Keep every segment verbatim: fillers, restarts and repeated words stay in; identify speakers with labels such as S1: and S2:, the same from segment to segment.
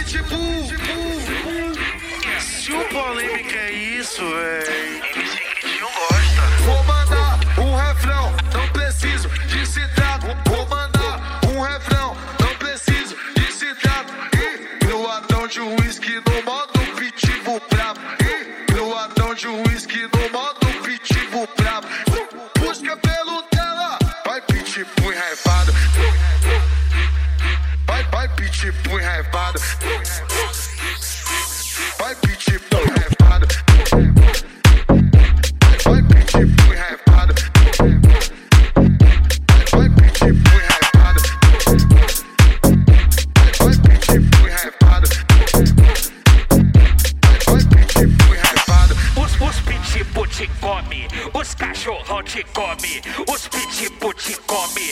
S1: pitbull. Se o polêmica é isso, véi, não gosta. Vou mandar um refrão, não preciso de citrato. Vou mandar um refrão, não preciso de citrato. E meu ladrão de uísque no modo pitbull brabo. E meu ladrão de uísque no modo pitbull brabo. Busca pelo tela, vai pitbull enraivado. Vai, vai pitbull enraivado. Vai pitbull enraivado. Vai pitbull enraivado. Vai pitbull enraivado. Vai pitbull enraivado. Vai pitbull enraivado.
S2: Os, os pitbull te come, os cachorrão te come, os pitbull te come.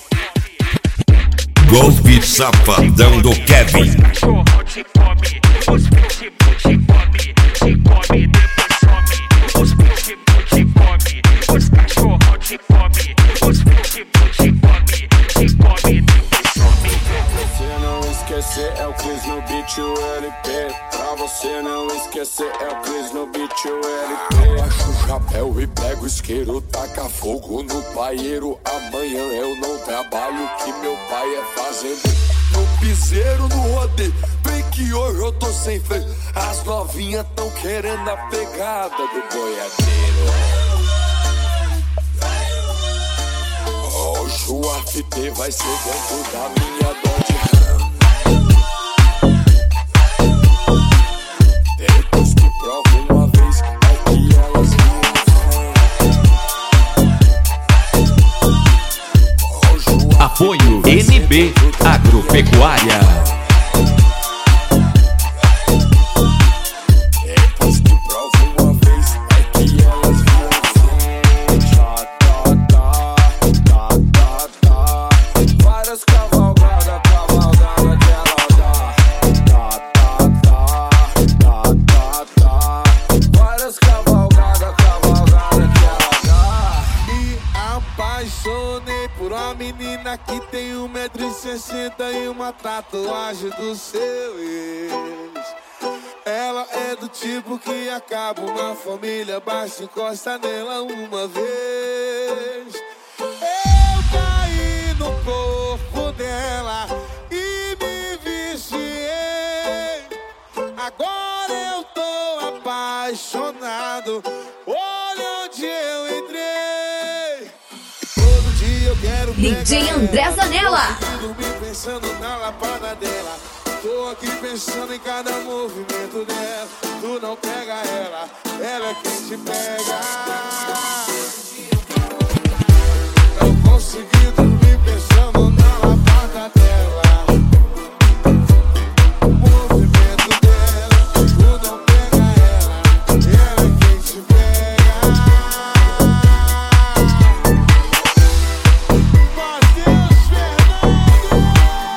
S3: Golpe Safadão do Kevin.
S2: Os cachorrão te come, os pitbull te come, te come depois some. Os pitbull te come, os cachorrão te come, os pitbull te come, te come depois some.
S4: Você não esquecer é o Cris no beat, o L P. Pra você não esquecer é o Cris no beat, o L P. Abaixo o chapéu e pego o isqueiro, taca fogo no paieiro. Amanhã eu não trabalho, que meu pai é fazendo. No piseiro, no rodeio, vem que hoje eu tô sem freio. As novinhas tão querendo a pegada do boiadeiro. Hoje o F T vai ser dentro da minha Dodge Ram. Depois que provo uma vez, é que elas vêm.
S3: Apoio N B Agropecuária.
S4: Depois que provo uma vez, é que elas vêm. Tá, tá, tá, tá, tá. Várias cavalgadas, cavalgada que ela dá. Tá, tá, tá, tá, tá, tá. Várias cavalgadas, cavalgada que ela dá.
S1: Me apaixonei por uma menina que tem um metro e sessenta e uma tatuagem do seu ex. Ela é do tipo que acaba uma família, basta encosta nela uma vez. Eu caí no corpo dela e me viciei. Agora eu tô apaixonado, olha onde eu entrei. Todo dia eu quero
S5: D J
S1: pegar
S5: André
S1: ela.
S5: Zanella.
S1: Tô dormindo pensando na lapada dela. Tô aqui pensando em cada movimento dela. Tu não pega ela, ela é quem te pega. Não consegui dormir pensando na lapada dela. O movimento dela, tu não pega ela, ela é quem te pega. Matheus Fernandes.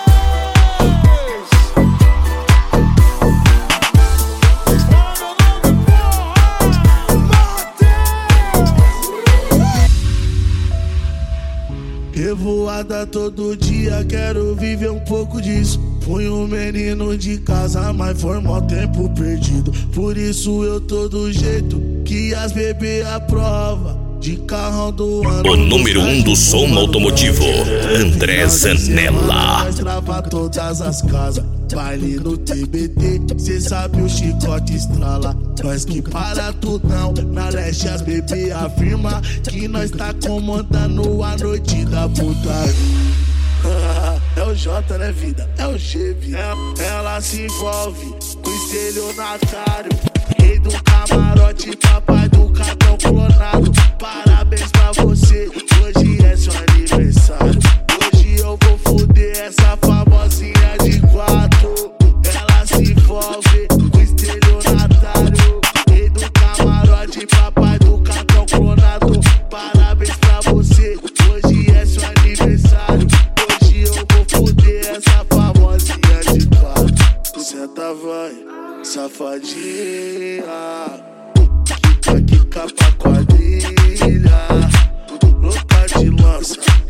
S1: Revoada todo dia, quero viver um pouco disso. Fui um menino de casa, mas foi mó tempo perdido. Por isso eu tô do jeito que as bebê aprova. De carrão do ano.
S3: O número um do som automotivo, André Zanella.
S1: Nós trava todas as casas, baile no T B T. Cê sabe o chicote estrala, nós que para tudão. Na leste as bebê afirma que nós tá comandando a noite da putaria. É o J, né, vida? É o G, vida. Ela se envolve com estelionatário, rei do camarote, papai do cartão clonado. Parabéns pra você, hoje é seu aniversário. Hoje eu vou fuder essa famosinha de quatro. Ela se envolve com estelionatário, rei do camarote, papai do cartão clonado. Parabéns pra você, hoje é seu aniversário. Hoje eu vou fuder essa famosinha de quatro. Senta vai, safadinha, quica, quica pra quadrilha, louca de lança.